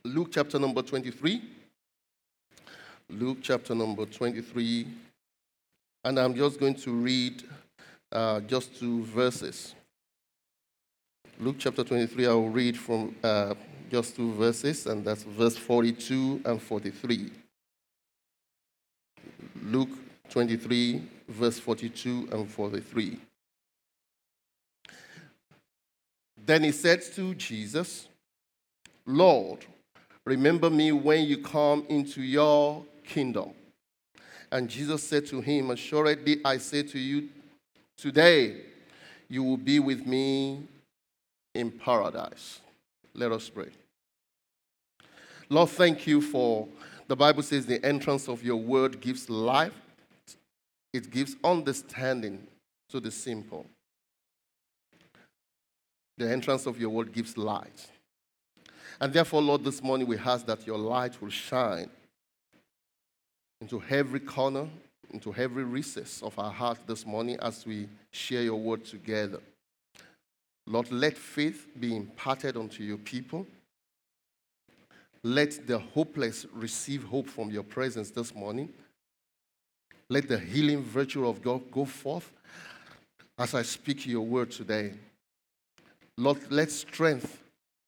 Luke chapter number 23. Luke chapter number 23. And I'm just going to read just two verses. Luke chapter 23, I will read from just two verses, and that's verse 42 and 43. Luke 23, verse 42 and 43. Then he said to Jesus, Lord, remember me when you come into your kingdom. And Jesus said to him, Assuredly I say to you, today you will be with me in paradise. Let us pray. Lord, thank you for, the Bible says the entrance of your word gives life. It gives understanding to the simple. The entrance of your word gives light. And therefore, Lord, this morning we ask that your light will shine into every corner, into every recess of our heart this morning as we share your word together. Lord, let faith be imparted unto your people. Let the hopeless receive hope from your presence this morning. Let the healing virtue of God go forth as I speak your word today. Lord, let strength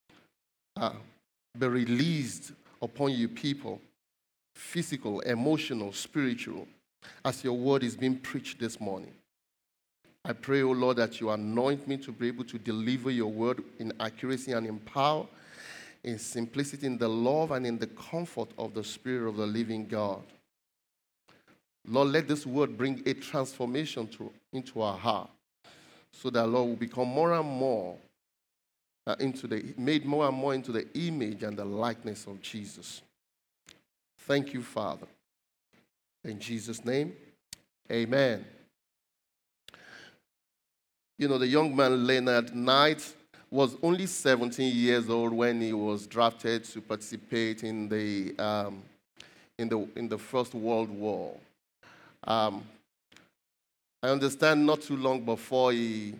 be released upon your people, physical, emotional, spiritual, as your word is being preached this morning. I pray, O Lord, that you anoint me to be able to deliver your word in accuracy and in power, in simplicity, in the love and in the comfort of the Spirit of the living God. Lord, let this word bring a transformation into our heart, so that, Lord, will become more and more made more and more into the image and the likeness of Jesus. Thank you, Father. In Jesus' name, amen. You know, the young man Leonard Knight was only 17 years old when he was drafted to participate in the First World War. I understand not too long before he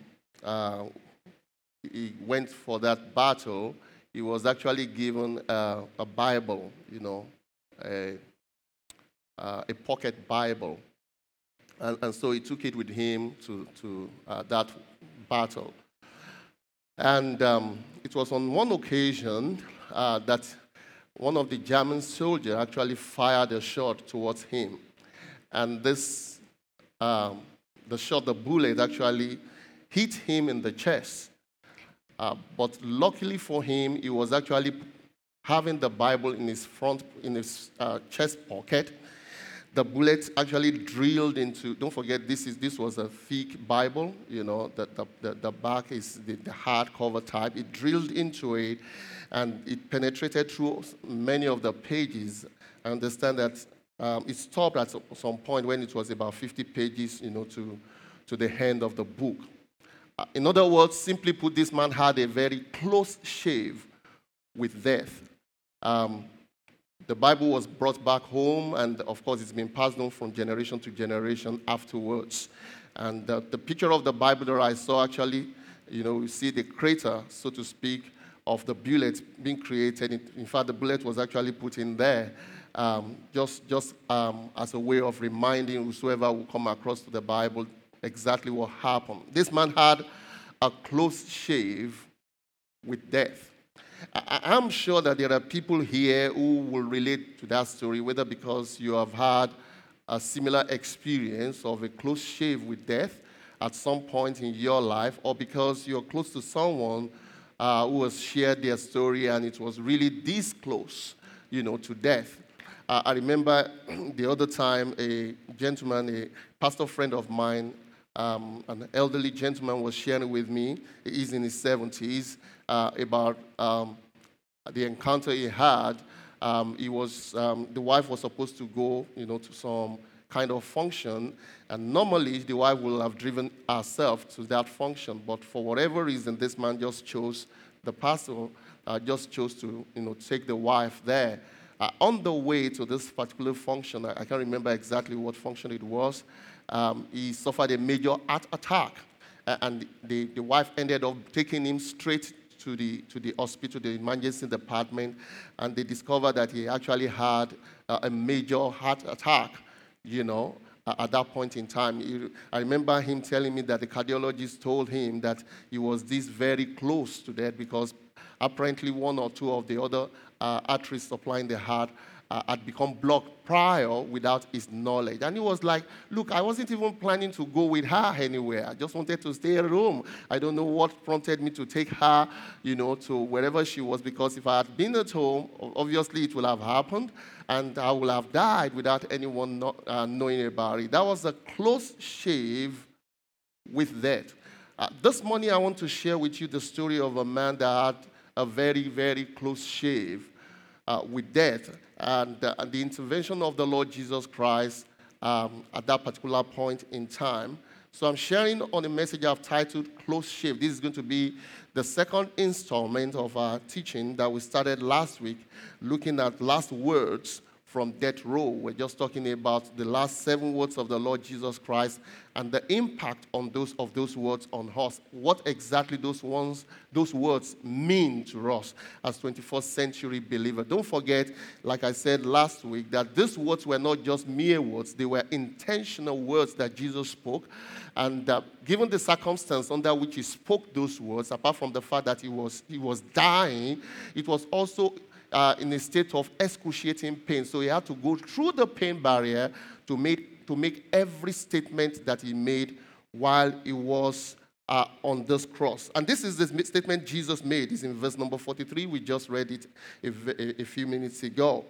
went for that battle, he was actually given a Bible, a pocket Bible. And so he took it with him to that battle. And it was on one occasion that one of the German soldiers actually fired a shot towards him. And the bullet actually hit him in the chest. But luckily for him, he was actually having the Bible in his chest pocket. The bullet actually drilled into, don't forget, this was a thick Bible, the back is the hardcover type. It drilled into it, and it penetrated through many of the pages. I understand that it stopped at some point when it was about 50 pages, to the end of the book. In other words, simply put, this man had a very close shave with death. The Bible was brought back home, and of course, it's been passed on from generation to generation afterwards. And the picture of the Bible that I saw actually, you see the crater, so to speak, of the bullet being created. In fact, the bullet was actually put in there just as a way of reminding whosoever will come across to the Bible exactly what happened. This man had a close shave with death. I'm sure that there are people here who will relate to that story, whether because you have had a similar experience of a close shave with death at some point in your life, or because you're close to someone who has shared their story and it was really this close, to death. I remember the other time a gentleman, a pastor friend of mine, an elderly gentleman was sharing with me, he's in his 70s, about the encounter he had. The wife was supposed to go, to some kind of function, and normally the wife will have driven herself to that function, but for whatever reason, this man the pastor just chose to, take the wife there. On the way to this particular function, I can't remember exactly what function it was, he suffered a major heart attack, and the wife ended up taking him straight to the hospital, the emergency department, and they discovered that he actually had a major heart attack, at that point in time. I remember him telling me that the cardiologist told him that he was this very close to death because apparently one or two of the other arteries supplying the heart had become blocked prior without his knowledge. And he was like, look, I wasn't even planning to go with her anywhere. I just wanted to stay at home. I don't know what prompted me to take her, to wherever she was, because if I had been at home, obviously it would have happened, and I would have died without anyone knowing about it. That was a close shave with death. This morning I want to share with you the story of a man that had a very, very close shave with death, and the intervention of the Lord Jesus Christ at that particular point in time. So I'm sharing on a message I've titled Close Shave. This is going to be the second installment of our teaching that we started last week, looking at last words from death row. We're just talking about the last 7 words of the Lord Jesus Christ and the impact on those words on us. What exactly those words mean to us as 21st century believers. Don't forget, like I said last week, that these words were not just mere words. They were intentional words that Jesus spoke. And given the circumstance under which he spoke those words, apart from the fact that he was dying, it was also in a state of excruciating pain. So he had to go through the pain barrier to make every statement that he made while he was on this cross. And this is the statement Jesus made. It's in verse number 43. We just read it a few minutes ago.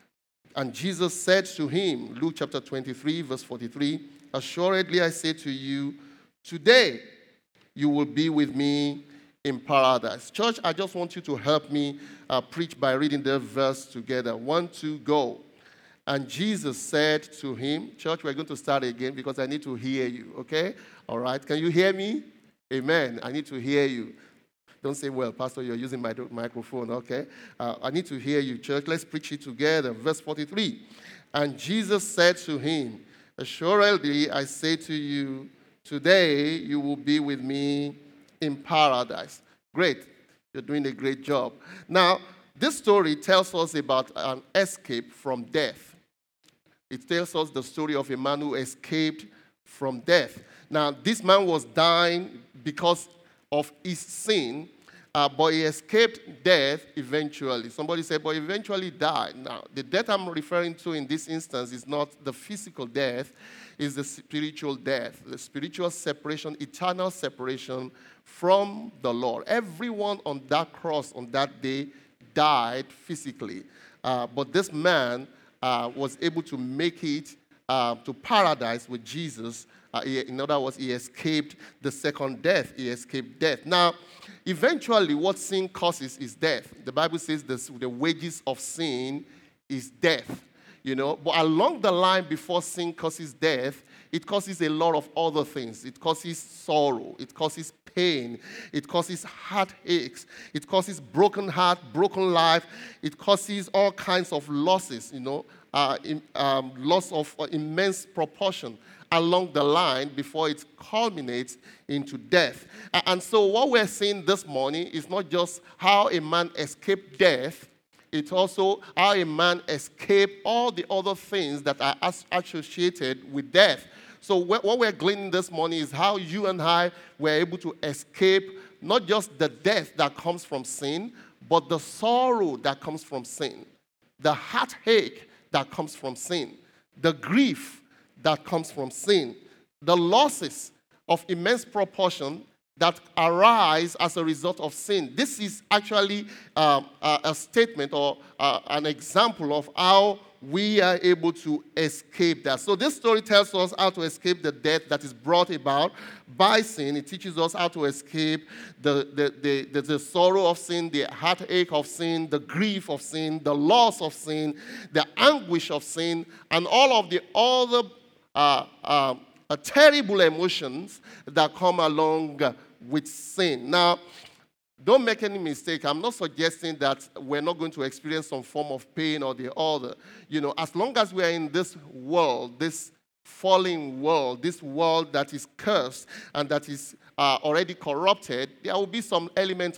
And Jesus said to him, Luke chapter 23, verse 43, "Assuredly I say to you, today you will be with me in paradise." Church, I just want you to help me preach by reading the verse together. 1, 2, go. And Jesus said to him, church, we're going to start again because I need to hear you, okay? All right, can you hear me? Amen. I need to hear you. Don't say, well, Pastor, you're using my microphone, okay? I need to hear you, church. Let's preach it together. Verse 43. And Jesus said to him, "Assuredly, I say to you, today you will be with me in paradise." Great. You're doing a great job. Now, this story tells us about an escape from death. It tells us the story of a man who escaped from death. Now, this man was dying because of his sin, but he escaped death eventually. Somebody said, but eventually died. Now, the death I'm referring to in this instance is not the physical death, it's the spiritual death, the spiritual separation, eternal separation from the Lord. Everyone on that cross on that day died physically, but this man was able to make it to paradise with Jesus. In other words, he escaped the second death. He escaped death. Now, eventually, what sin causes is death. The Bible says the wages of sin is death. But along the line before sin causes death, it causes a lot of other things. It causes sorrow. It causes pain. It causes heartaches. It causes broken heart, broken life. It causes all kinds of losses, loss of immense proportion along the line before it culminates into death. And so what we're seeing this morning is not just how a man escaped death, it's also how a man escaped all the other things that are associated with death. So what we're gleaning this morning is how you and I were able to escape not just the death that comes from sin, but the sorrow that comes from sin, the heartache that comes from sin, the grief that comes from sin, the losses of immense proportion that arise as a result of sin. This is actually a statement or an example of how we are able to escape that. So this story tells us how to escape the death that is brought about by sin. It teaches us how to escape the sorrow of sin, the heartache of sin, the grief of sin, the loss of sin, the anguish of sin, and all of the other terrible emotions that come along with sin. Now, don't make any mistake. I'm not suggesting that we're not going to experience some form of pain or the other. As long as we are in this world, this fallen world, this world that is cursed and that is already corrupted, there will be some element of,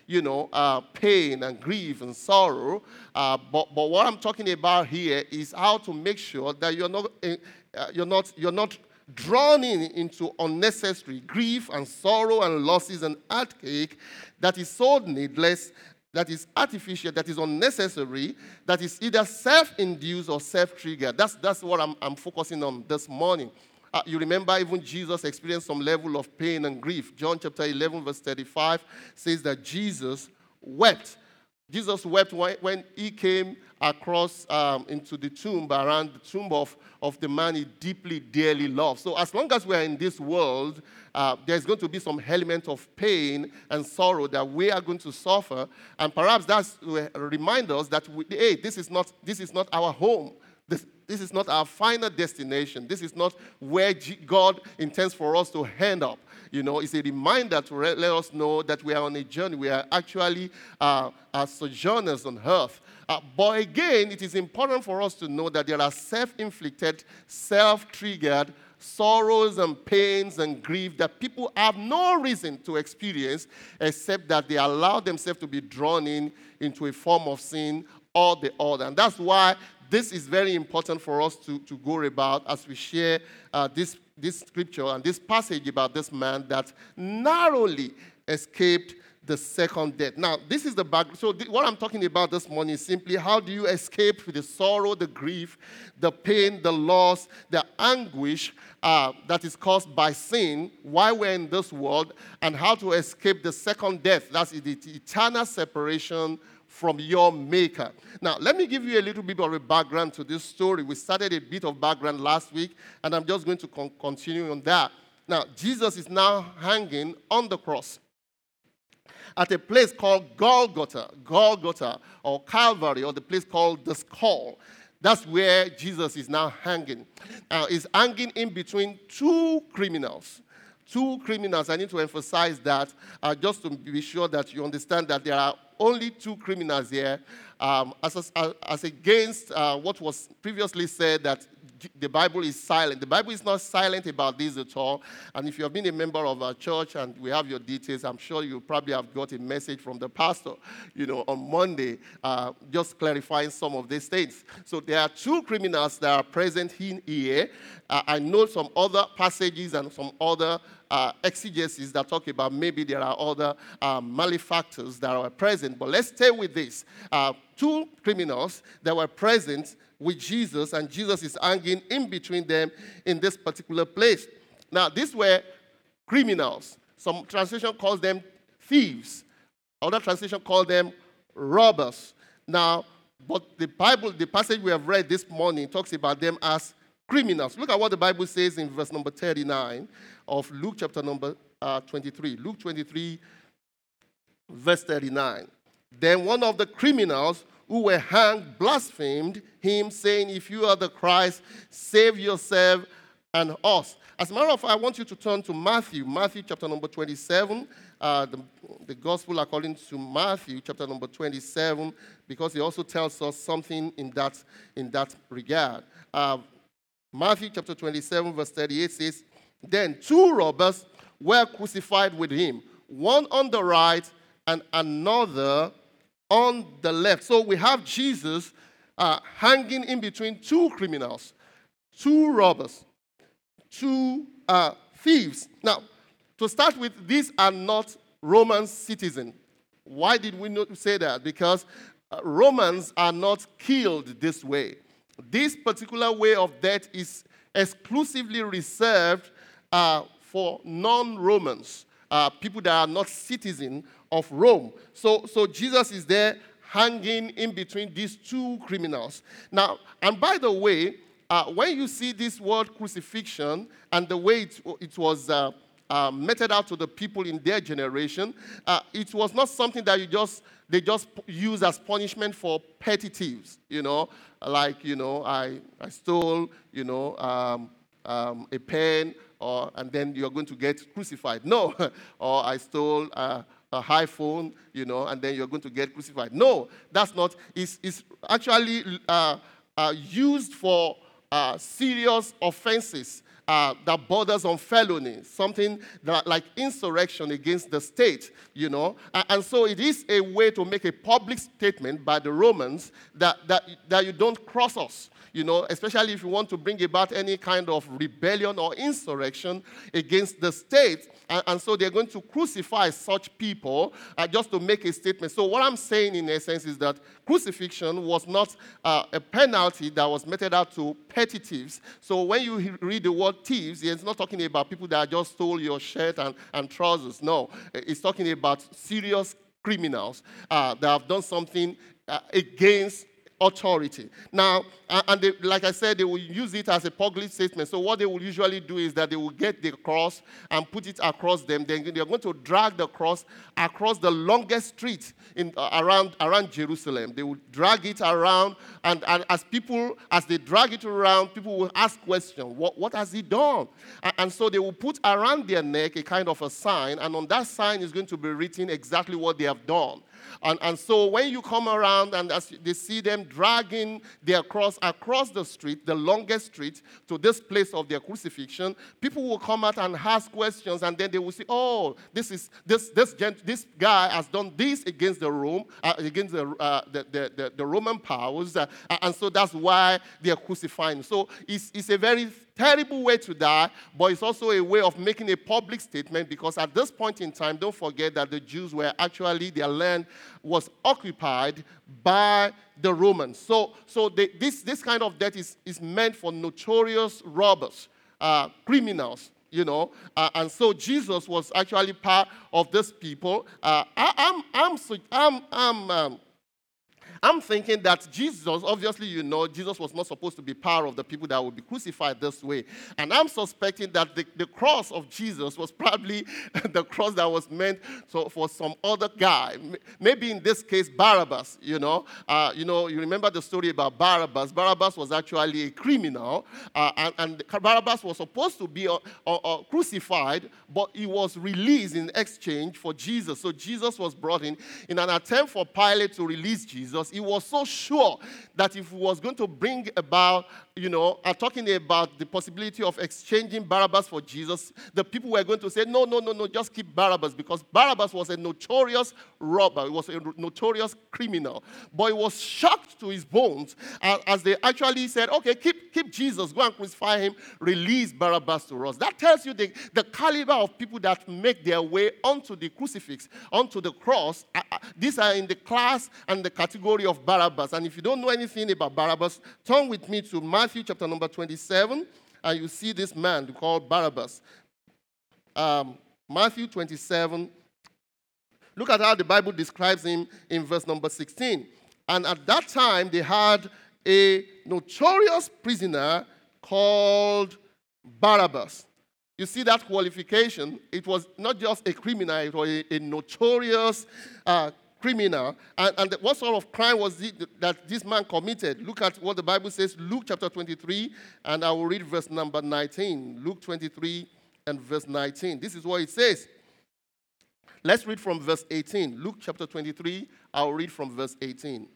pain and grief and sorrow. But what I'm talking about here is how to make sure that you're not drawn into unnecessary grief and sorrow and losses and heartache that is so needless, that is artificial, that is unnecessary, that is either self-induced or self-triggered. That's what I'm focusing on this morning. You remember even Jesus experienced some level of pain and grief. John chapter 11, verse 35 says that Jesus wept. Jesus wept when he came across into the tomb, around the tomb of the man he deeply, dearly loved. So as long as we are in this world, there's going to be some element of pain and sorrow that we are going to suffer. And perhaps that's to remind us that, this is not our home. This is not our final destination. This is not where God intends for us to end up. It's a reminder to let us know that we are on a journey. We are actually sojourners on earth. But again, it is important for us to know that there are self-inflicted, self-triggered sorrows and pains and grief that people have no reason to experience except that they allow themselves to be drawn into a form of sin or the other. And that's why this is very important for us to go about as we share this scripture and this passage about this man that narrowly escaped the second death. Now, this is the background. So what I'm talking about this morning is simply how do you escape the sorrow, the grief, the pain, the loss, the anguish that is caused by sin while we're in this world, and how to escape the second death. That's the eternal separation from your maker. Now, let me give you a little bit of a background to this story. We started a bit of background last week, and I'm just going to continue on that. Now, Jesus is now hanging on the cross at a place called Golgotha, or Calvary, or the place called the Skull. That's where Jesus is now hanging. He's hanging in between two criminals. I need to emphasize that just to be sure that you understand that there are only two criminals here, as against what was previously said that the Bible is silent. The Bible is not silent about this at all. And if you have been a member of our church and we have your details, I'm sure you probably have got a message from the pastor, on Monday, just clarifying some of these things. So there are two criminals that are present in here. I know some other passages and some other exegesis that talk about maybe there are other malefactors that are present. But let's stay with this. Two criminals that were present with Jesus, and Jesus is hanging in between them in this particular place. Now, these were criminals. Some translation calls them thieves. Other translation call them robbers. Now, but the passage we have read this morning talks about them as criminals. Look at what the Bible says in verse number 39 of Luke chapter number 23. Luke 23, verse 39. Then one of the criminals who were hanged blasphemed him, saying, "If you are the Christ, save yourself and us." As a matter of fact, I want you to turn to Matthew chapter number 27, the gospel according to Matthew chapter number 27, because he also tells us something in that regard. Matthew chapter 27, verse 38 says, "Then two robbers were crucified with him, one on the right and another on the left." So we have Jesus hanging in between two criminals, two robbers, two thieves. Now, to start with, these are not Roman citizens. Why did we not say that? Because Romans are not killed this way. This particular way of death is exclusively reserved for non-Romans, people that are not citizens of Rome. So Jesus is there hanging in between these two criminals. Now, and by the way, when you see this word crucifixion and the way it was meted out to the people in their generation, it was not something that they just use as punishment for petty thieves, like, I stole, a pen, and then you're going to get crucified. No, or I stole a iPhone, and then you're going to get crucified. No, that's not. It's actually used for serious offenses that borders on felony, something that, like insurrection against the state, you know. And so it is a way to make a public statement by the Romans that you don't cross us. You know, especially if you want to bring about any kind of rebellion or insurrection against the state. And so they're going to crucify such people just to make a statement. So what I'm saying in essence is that crucifixion was not a penalty that was meted out to petty thieves. So when you read the word thieves, it's not talking about people that just stole your shirt and trousers. No, it's talking about serious criminals that have done something against authority. Now, and they, like I said, they will use it as a public statement. So what they will usually do is that they will get the cross and put it across them. Then they're going to drag the cross across the longest street around Jerusalem. They will drag it around, and as they drag it around, people will ask questions. What has he done? And so they will put around their neck a kind of a sign, and on that sign is going to be written exactly what they have done. And so when you come around and as they see them dragging their cross across the street, the longest street, to this place of their crucifixion, people will come out and ask questions, and then they will say, oh, this guy has done this against the Rome, against the Roman powers, and so that's why they are crucifying. So it's a very terrible way to die, but it's also a way of making a public statement, because at this point in time, don't forget that the Jews were actually, their land was occupied by the Romans. So this kind of death is meant for notorious robbers, criminals, you know, and so Jesus was actually part of this people. I'm thinking that Jesus, obviously, you know, Jesus was not supposed to be part of the people that would be crucified this way. And I'm suspecting that the cross of Jesus was probably the cross that was meant for some other guy. Maybe in this case, Barabbas, you know. You remember the story about Barabbas. Barabbas was actually a criminal, and Barabbas was supposed to be crucified, but he was released in exchange for Jesus. So Jesus was brought in an attempt for Pilate to release Jesus. He was so sure that if he was going to bring about, you know, talking about the possibility of exchanging Barabbas for Jesus, the people were going to say, no, just keep Barabbas, because Barabbas was a notorious robber. He was a notorious criminal. But he was shocked to his bones as they actually said, okay, keep Jesus, go and crucify him, release Barabbas to us. That tells you the caliber of people that make their way onto the crucifix, onto the cross. These are in the class and the category of Barabbas. And if you don't know anything about Barabbas, turn with me to Matthew chapter number 27, and you see this man called Barabbas. Matthew 27. Look at how the Bible describes him in verse number 16. And at that time, they had a notorious prisoner called Barabbas. You see that qualification? It was not just a criminal, it was a notorious criminal. And what sort of crime was it that this man committed? Look at what the Bible says, Luke chapter 23, and I will read verse number 19. Luke 23 and verse 19. This is what it says. Let's read from verse 18. Luke chapter 23, I'll read from verse 18.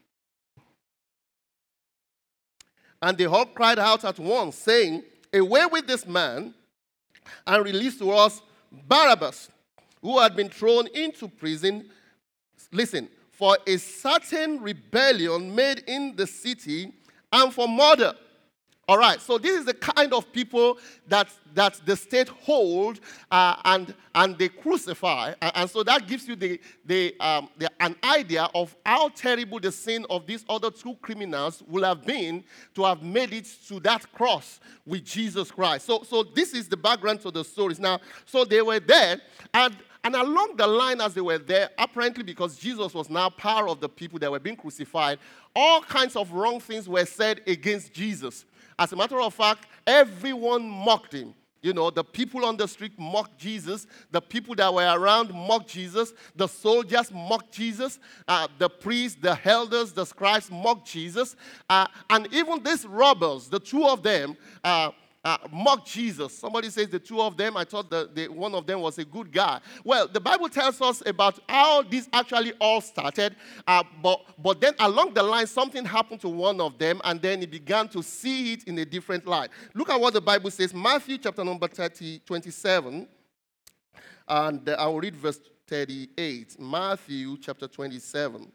And they all cried out at once, saying, away with this man, and release to us Barabbas, who had been thrown into prison, listen, for a certain rebellion made in the city and for murder. All right, so this is the kind of people that the state hold and they crucify. And so that gives you an idea of how terrible the sin of these other two criminals will have been to have made it to that cross with Jesus Christ. So this is the background to the stories. Now, so they were there, and along the line as they were there, apparently because Jesus was now part of the people that were being crucified, all kinds of wrong things were said against Jesus. As a matter of fact, everyone mocked him. You know, the people on the street mocked Jesus. The people that were around mocked Jesus. The soldiers mocked Jesus. The priests, the elders, the scribes mocked Jesus. And even these robbers, the two of them, mocked Jesus. Somebody says the two of them, I thought one of them was a good guy. Well, the Bible tells us about how this actually all started, but then along the line, something happened to one of them, and then he began to see it in a different light. Look at what the Bible says, Matthew chapter number 27, and I will read verse 38. Matthew chapter 27.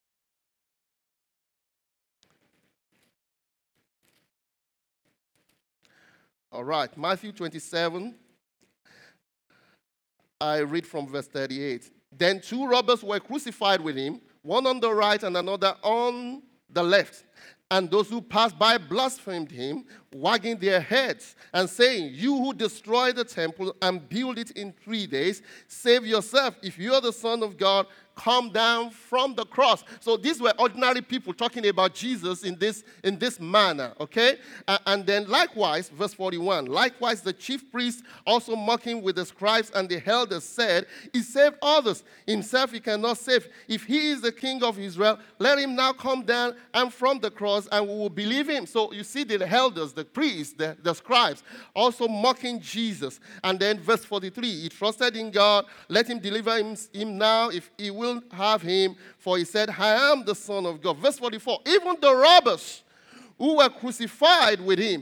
All right, Matthew 27, I read from verse 38. Then two robbers were crucified with him, one on the right and another on the left. And those who passed by blasphemed him, wagging their heads and saying, "You who destroy the temple and build it in 3 days, save yourself. If you are the Son of God, come down from the cross." So these were ordinary people talking about Jesus in this manner, okay? And then likewise, verse 41, likewise the chief priests also mocking with the scribes and the elders said, "He saved others. Himself he cannot save. If he is the king of Israel, let him now come down and from the cross, and we will believe him." So you see the elders, the priests, the scribes, also mocking Jesus. And then verse 43, he trusted in God, let him deliver him now if he will have him, for he said, "I am the Son of God." Verse 44, even the robbers who were crucified with him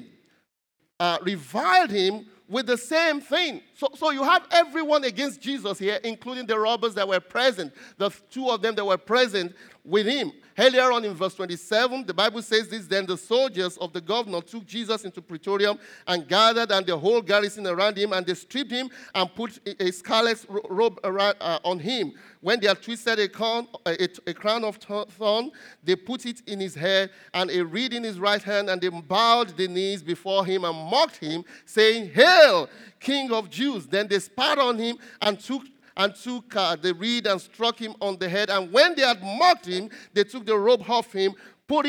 reviled him with the same thing. So you have everyone against Jesus here, including the robbers that were present, the two of them that were present with him. Earlier on in verse 27, the Bible says this, then the soldiers of the governor took Jesus into Praetorium and gathered and the whole garrison around him, and they stripped him and put a scarlet robe around, on him. When they had twisted a crown of thorn, they put it in his head and a reed in his right hand, and they bowed the knees before him and mocked him, saying, "Hail, King of Jews!" Then they spat on him and took the reed and struck him on the head. And when they had mocked him, they took the robe off him, put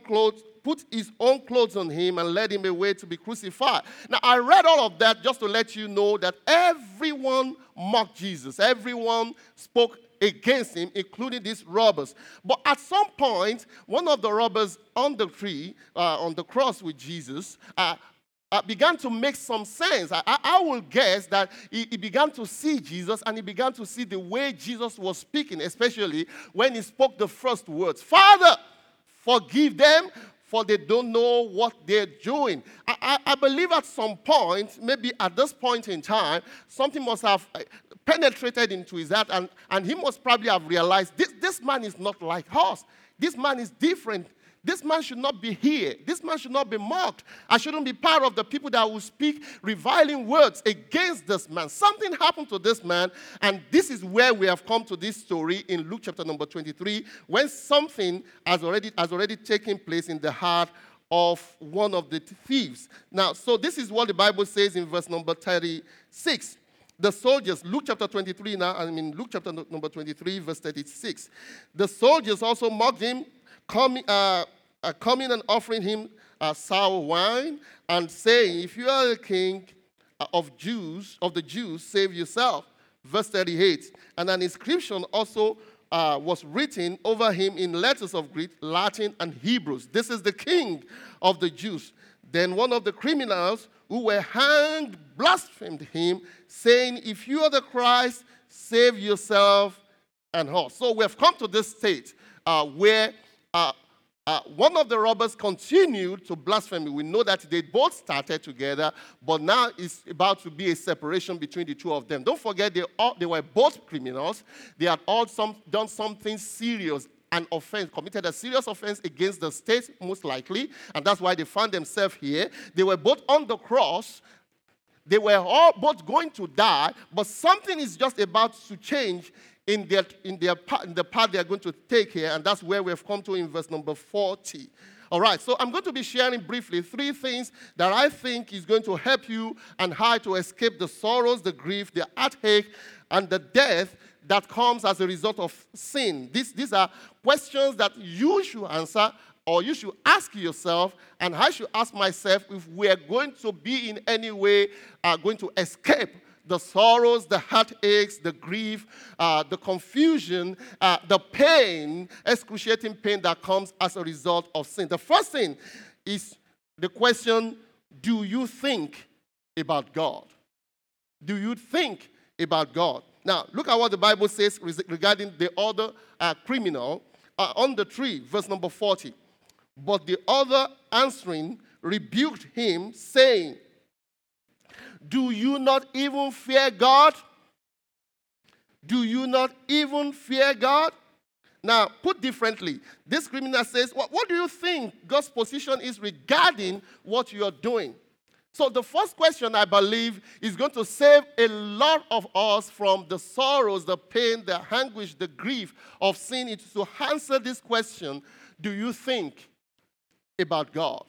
his own clothes on him, and led him away to be crucified. Now, I read all of that just to let you know that everyone mocked Jesus. Everyone spoke against him, including these robbers. But at some point, one of the robbers on the tree, on the cross with Jesus, began to make some sense. I will guess that he began to see Jesus, and he began to see the way Jesus was speaking, especially when he spoke the first words, "Father, forgive them, for they don't know what they're doing." I believe at some point, maybe at this point in time, something must have penetrated into his heart, and he must probably have realized, this man is not like us. This man is different. This man should not be here. This man should not be mocked. I shouldn't be part of the people that will speak reviling words against this man. Something happened to this man, and this is where we have come to this story in Luke chapter number 23, when something has already taken place in the heart of one of the thieves. Now, so this is what the Bible says in verse number 36. The soldiers, Luke chapter 23 now, Luke chapter number 23, verse 36. The soldiers also mocked him, coming and offering him sour wine, and saying, "If you are the king of the Jews, save yourself." Verse 38. And an inscription also was written over him in letters of Greek, Latin, and Hebrew. "This is the king of the Jews." Then one of the criminals who were hanged blasphemed him, saying, "If you are the Christ, save yourself and us." So we have come to this state where one of the robbers continued to blaspheme. We know that they both started together, but now it's about to be a separation between the two of them. Don't forget, they were both criminals. They had all done something serious, an offense, committed a serious offense against the state, most likely, and that's why they found themselves here. They were both on the cross. They were all both going to die, but something is just about to change in the path they are going to take here, and that's where we have come to in verse number 40. All right, so I'm going to be sharing briefly 3 things that I think is going to help you and how to escape the sorrows, the grief, the heartache, and the death that comes as a result of sin. These are questions that you should answer, or you should ask yourself, and I should ask myself, if we are going to be in any way going to escape the sorrows, the heartaches, the grief, the confusion, the pain, excruciating pain that comes as a result of sin. The first thing is the question, do you think about God? Do you think about God? Now, look at what the Bible says regarding the other criminal on the tree, verse number 40. But the other answering rebuked him, saying, do you not even fear God? Do you not even fear God? Now, put differently, this criminal says, what do you think God's position is regarding what you are doing? So the first question, I believe, is going to save a lot of us from the sorrows, the pain, the anguish, the grief of sin. It's to answer this question, do you think about God?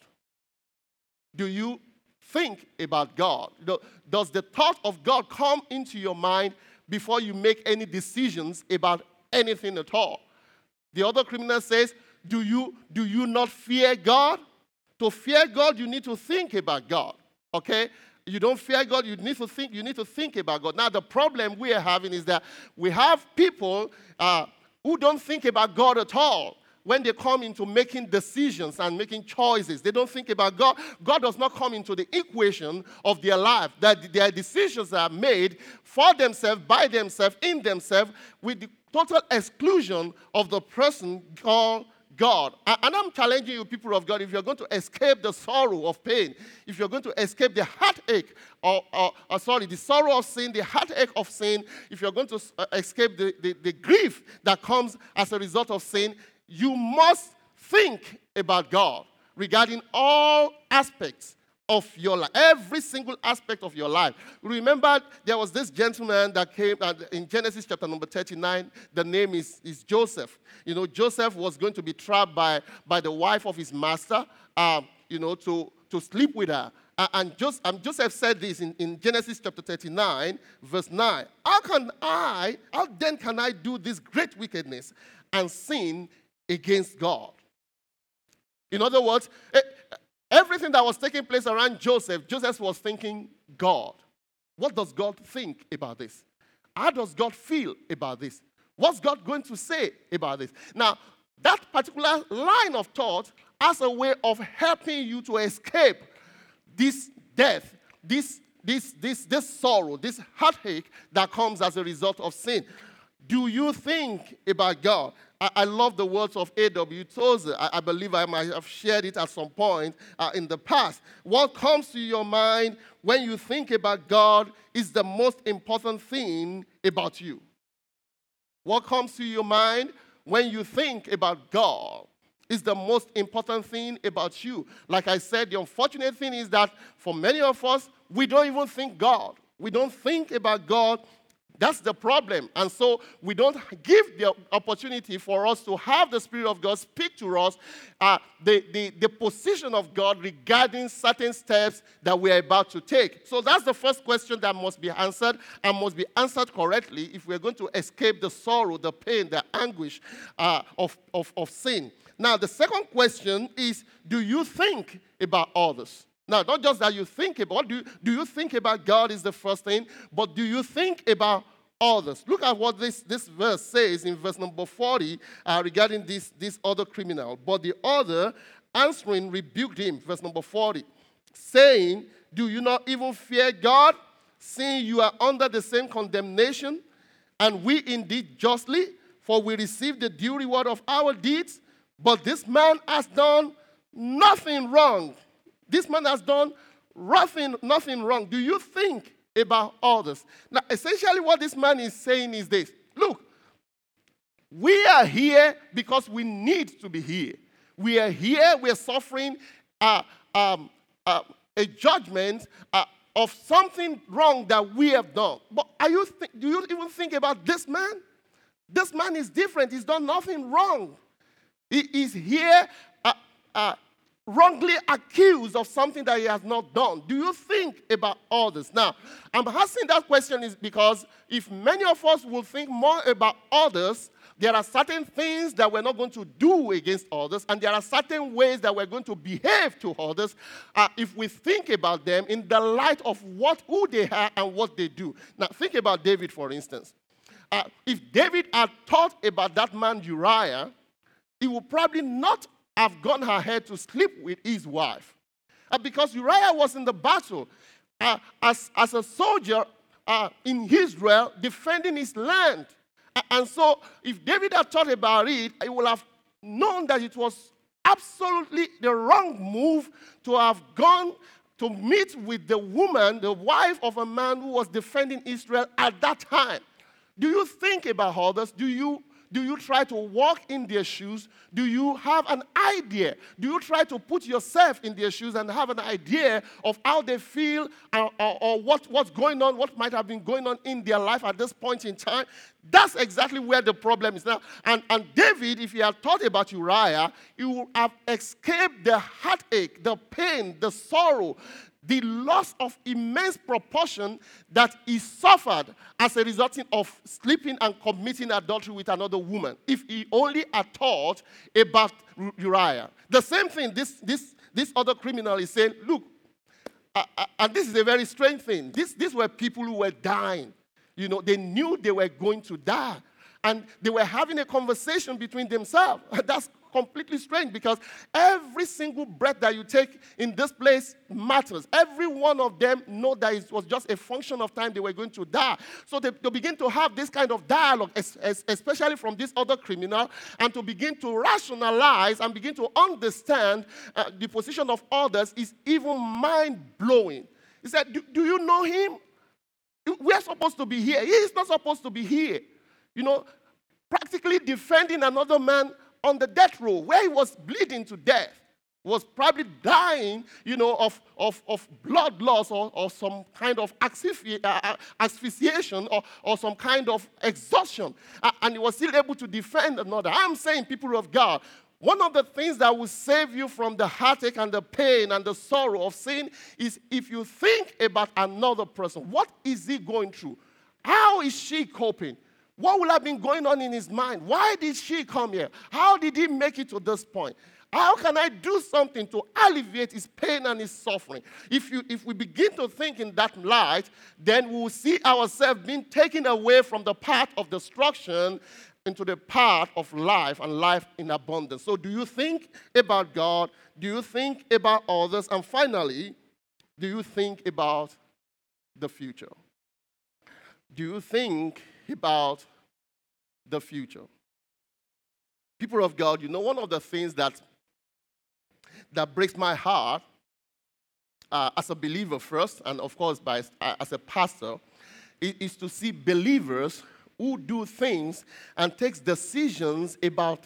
Do you think about God? Does the thought of God come into your mind before you make any decisions about anything at all? The other criminal says, do you not fear God? To fear God, you need to think about God. Okay? You don't fear God, you need to think about God. Now, the problem we are having is that we have people who don't think about God at all. When they come into making decisions and making choices, they don't think about God. God does not come into the equation of their life. That their decisions are made for themselves, by themselves, in themselves, with the total exclusion of the person called God. And I'm challenging you, people of God, if you're going to escape the sorrow of pain, if you're going to escape the heartache, the sorrow of sin, the heartache of sin, if you're going to escape the grief that comes as a result of sin, you must think about God regarding all aspects of your life, every single aspect of your life. Remember, there was this gentleman that came in Genesis chapter number 39. The name is Joseph. You know, Joseph was going to be trapped by the wife of his master, to sleep with her. And Joseph said this in Genesis chapter 39, verse 9. How then can I do this great wickedness and sin against God? In other words, everything that was taking place around Joseph was thinking God. What does God think about this? How does God feel about this? What's God going to say about this? Now, that particular line of thought has a way of helping you to escape this death, this sorrow, this heartache that comes as a result of sin. Do you think about God? I love the words of A.W. Tozer. I believe I might have shared it at some point in the past. What comes to your mind when you think about God is the most important thing about you. What comes to your mind when you think about God is the most important thing about you. Like I said, the unfortunate thing is that for many of us, we don't even think God. We don't think about God. That's the problem. And so we don't give the opportunity for us to have the Spirit of God speak to us the position of God regarding certain steps that we are about to take. So that's the first question that must be answered and must be answered correctly if we're going to escape the sorrow, the pain, the anguish of sin. Now, the second question is, do you think about others? Now, not just that you think about, do you think about God is the first thing, but do you think about others? Look at what this verse says in verse number 40 regarding this other criminal. But the other answering rebuked him, verse number 40, saying, do you not even fear God, seeing you are under the same condemnation, and we indeed justly, for we receive the due reward of our deeds, but this man has done nothing wrong. This man has done nothing wrong. Do you think about others? Now, essentially what this man is saying is this. Look, we are here because we need to be here. We are here, we are suffering a judgment of something wrong that we have done. But do you even think about this man? This man is different. He's done nothing wrong. He is here wrongly accused of something that he has not done. Do you think about others? Now, I'm asking that question is because if many of us will think more about others, there are certain things that we're not going to do against others, and there are certain ways that we're going to behave to others if we think about them in the light of who they are and what they do. Now, think about David, for instance. If David had thought about that man Uriah, he would probably not have gone ahead to sleep with his wife. because Uriah was in the battle as a soldier in Israel defending his land. And so if David had thought about it, he would have known that it was absolutely the wrong move to have gone to meet with the woman, the wife of a man who was defending Israel at that time. Do you think about others? Do you try to walk in their shoes? Do you have an idea? Do you try to put yourself in their shoes and have an idea of how they feel or what's going on, what might have been going on in their life at this point in time? That's exactly where the problem is now. And David, if he had thought about Uriah, he would have escaped the heartache, the pain, the sorrow, the loss of immense proportion that he suffered as a result of sleeping and committing adultery with another woman, if he only had thought about Uriah. The same thing, this other criminal is saying, look, and this is a very strange thing. These were people who were dying. You know, they knew they were going to die. And they were having a conversation between themselves. That's completely strange because every single breath that you take in this place matters. Every one of them know that it was just a function of time they were going to die. So they begin to have this kind of dialogue, especially from this other criminal, and to begin to rationalize and begin to understand the position of others is even mind-blowing. He said, do you know him? We're supposed to be here. He is not supposed to be here. You know, practically defending another man on the death row where he was bleeding to death, was probably dying, you know, of blood loss or some kind of asphyxiation or some kind of exhaustion. And he was still able to defend another. I'm saying, people of God, one of the things that will save you from the heartache and the pain and the sorrow of sin is if you think about another person. What is he going through? How is she coping? What will have been going on in his mind? Why did she come here? How did he make it to this point? How can I do something to alleviate his pain and his suffering? If we begin to think in that light, then we will see ourselves being taken away from the path of destruction into the path of life and life in abundance. So do you think about God? Do you think about others? And finally, do you think about the future? Do you think about the future? People of God, you know, one of the things that breaks my heart as a believer first, and of course as a pastor, is to see believers who do things and takes decisions about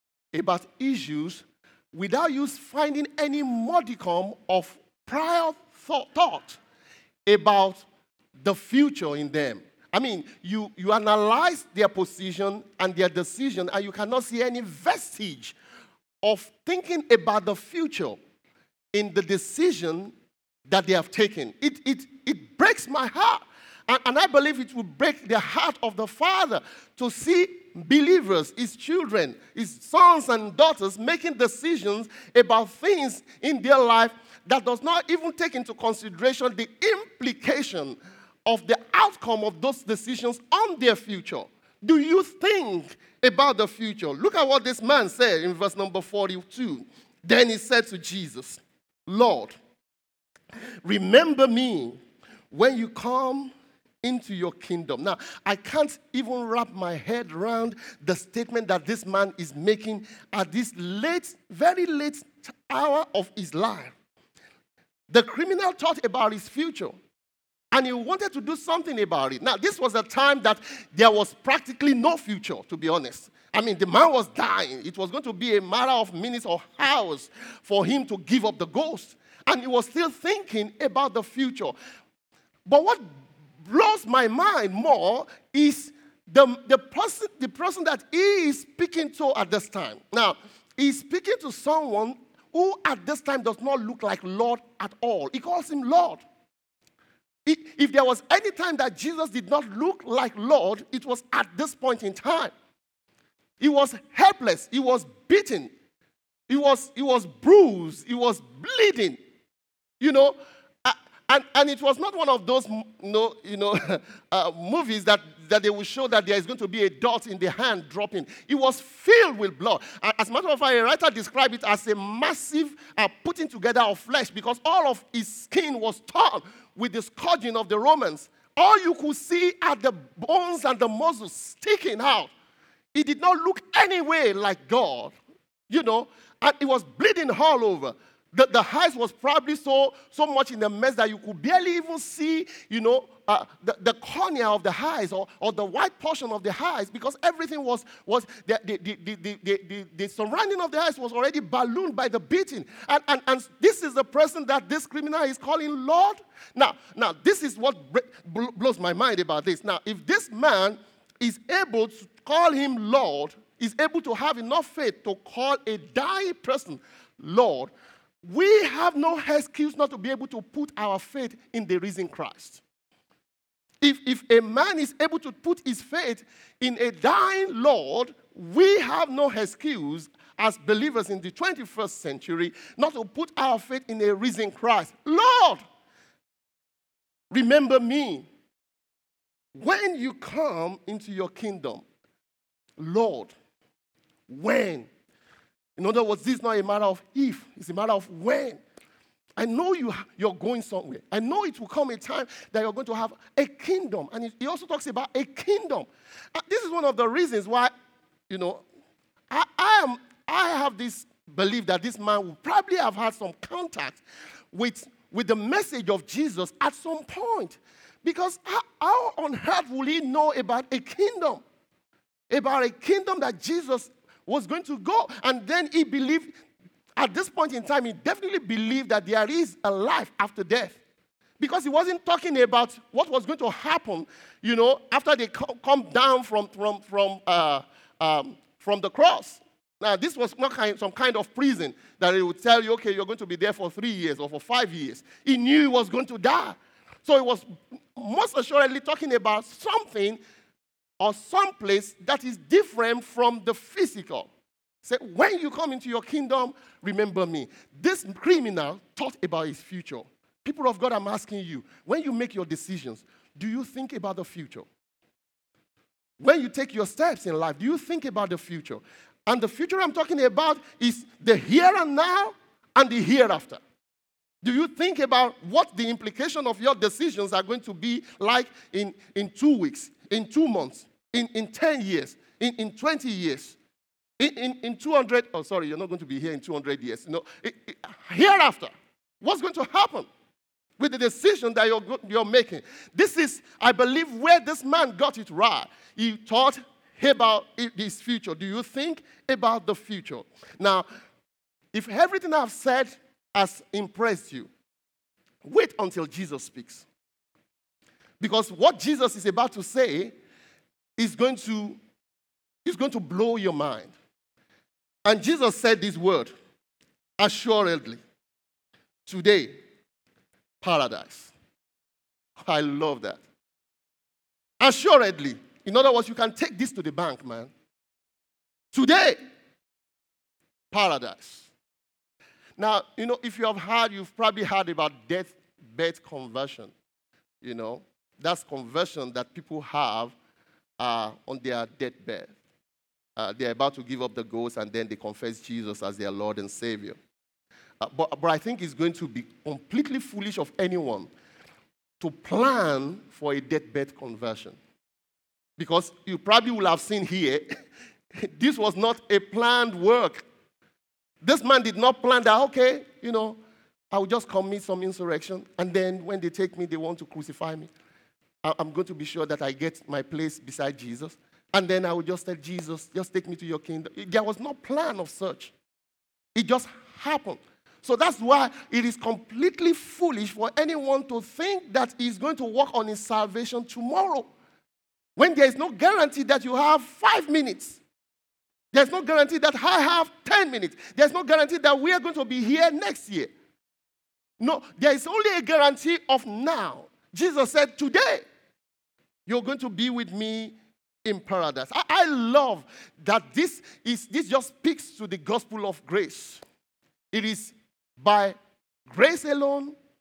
issues without you finding any modicum of prior thought about the future in them. I mean, you analyze their position and their decision, and you cannot see any vestige of thinking about the future in the decision that they have taken. It breaks my heart. And I believe it will break the heart of the Father to see believers, his children, his sons and daughters making decisions about things in their life that does not even take into consideration the implication of the outcome of those decisions on their future. Do you think about the future? Look at what this man said in verse number 42. Then he said to Jesus, Lord, remember me when you come into your kingdom. Now, I can't even wrap my head around the statement that this man is making at this late, very late hour of his life. The criminal thought about his future, and he wanted to do something about it. Now, this was a time that there was practically no future, to be honest. I mean, the man was dying. It was going to be a matter of minutes or hours for him to give up the ghost. And he was still thinking about the future. But what blows my mind more is the person that he is speaking to at this time. Now, he's speaking to someone who at this time does not look like Lord at all. He calls him Lord. If there was any time that Jesus did not look like Lord, it was at this point in time. He was helpless. He was beaten. He was bruised. He was bleeding. You know, And it was not one of those movies that they will show that there is going to be a dot in the hand dropping. It was filled with blood. As a matter of fact, a writer described it as a massive putting together of flesh, because all of his skin was torn with the scourging of the Romans. All you could see are the bones and the muscles sticking out. It did not look any way like God, and it was bleeding all over. The eyes was probably so much in a mess that you could barely even see, the cornea of the eyes or the white portion of the eyes, because everything was the surrounding of the eyes was already ballooned by the beating. And this is the person that this criminal is calling Lord. Now, this is what blows my mind about this. Now, if this man is able to call him Lord, is able to have enough faith to call a dying person Lord, we have no excuse not to be able to put our faith in the risen Christ. If a man is able to put his faith in a dying Lord, we have no excuse as believers in the 21st century not to put our faith in a risen Christ. Lord, remember me when you come into your kingdom. Lord, when? In other words, this is not a matter of if, it's a matter of when. I know you're going somewhere. I know it will come a time that you're going to have a kingdom. And he also talks about a kingdom. This is one of the reasons why, I have this belief that this man will probably have had some contact with the message of Jesus at some point. Because how on earth will he know about a kingdom? About a kingdom that Jesus was going to go. And then he believed, at this point in time, he definitely believed that there is a life after death. Because he wasn't talking about what was going to happen, after they come down from the cross. Now, this was not some kind of prison that he would tell you, okay, you're going to be there for 3 years or for 5 years. He knew he was going to die. So he was most assuredly talking about something or someplace that is different from the physical. Say, when you come into your kingdom, remember me. This criminal thought about his future. People of God, I'm asking you, when you make your decisions, do you think about the future? When you take your steps in life, do you think about the future? And the future I'm talking about is the here and now and the hereafter. Do you think about what the implication of your decisions are going to be like in 2 weeks, in 2 months, in 10 years, in 20 years, in 200, oh, sorry, you're not going to be here in 200 years. Hereafter, what's going to happen with the decision that you're making? This is, I believe, where this man got it right. He thought about his future. Do you think about the future? Now, if everything I've said has impressed you, wait until Jesus speaks. Because what Jesus is about to say is going to blow your mind. And Jesus said this word, assuredly, today, paradise. I love that. Assuredly. In other words, you can take this to the bank, man. Today, paradise. Now, if you've probably heard about deathbed conversion. That's conversion that people have on their deathbed. They're about to give up the ghost and then they confess Jesus as their Lord and Savior. But I think it's going to be completely foolish of anyone to plan for a deathbed conversion. Because you probably will have seen here, this was not a planned work. This man did not plan that, okay, I will just commit some insurrection, and then when they take me, they want to crucify me. I'm going to be sure that I get my place beside Jesus, and then I will just tell Jesus, just take me to your kingdom. There was no plan of such. It just happened. So that's why it is completely foolish for anyone to think that he's going to work on his salvation tomorrow, when there is no guarantee that you have 5 minutes. There's no guarantee that I have 10 minutes. There's no guarantee that we are going to be here next year. No, there is only a guarantee of now. Jesus said, today, you're going to be with me in paradise. I love that this just speaks to the gospel of grace. It is by grace alone,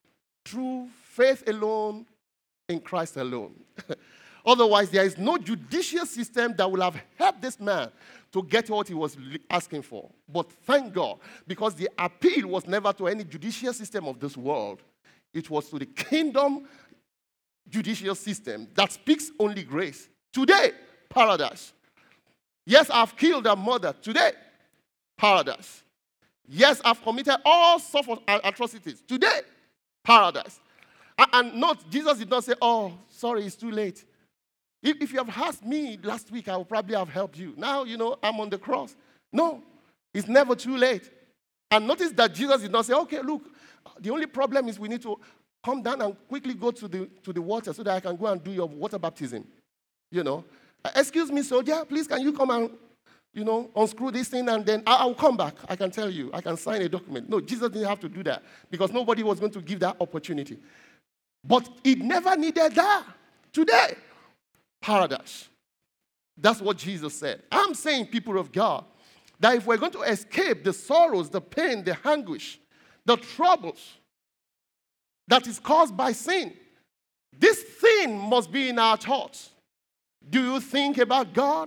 through faith alone, in Christ alone. Otherwise, there is no judicial system that will have helped this man to get what he was asking for. But thank God, because the appeal was never to any judicial system of this world. It was to the kingdom judicial system that speaks only grace. Today, paradise. Yes, I've killed a mother. Today, paradise. Yes, I've committed all sorts of atrocities. Today, paradise. And note, Jesus did not say, oh, sorry, it's too late. If you have asked me last week, I would probably have helped you. Now, I'm on the cross. No, it's never too late. And notice that Jesus did not say, okay, look, the only problem is we need to come down and quickly go to the water so that I can go and do your water baptism. Excuse me, soldier, please, can you come and, unscrew this thing and then I'll come back. I can tell you. I can sign a document. No, Jesus didn't have to do that because nobody was going to give that opportunity. But it never needed that. Today, paradise. That's what Jesus said. I'm saying, people of God, that if we're going to escape the sorrows, the pain, the anguish, the troubles that is caused by sin, this thing must be in our thoughts. Do you think about God?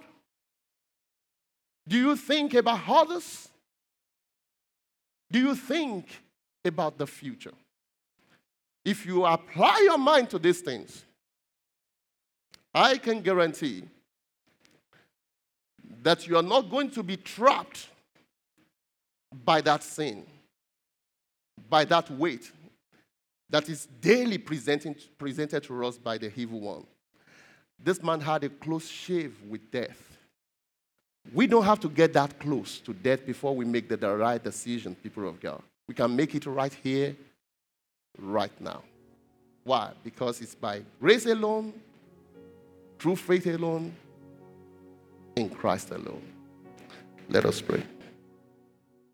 Do you think about others? Do you think about the future? If you apply your mind to these things, I can guarantee that you are not going to be trapped by that sin, by that weight that is daily presented to us by the evil one. This man had a close shave with death. We don't have to get that close to death before we make the right decision, people of God. We can make it right here, right now. Why? Because it's by grace alone, through faith alone, in Christ alone. Let us pray.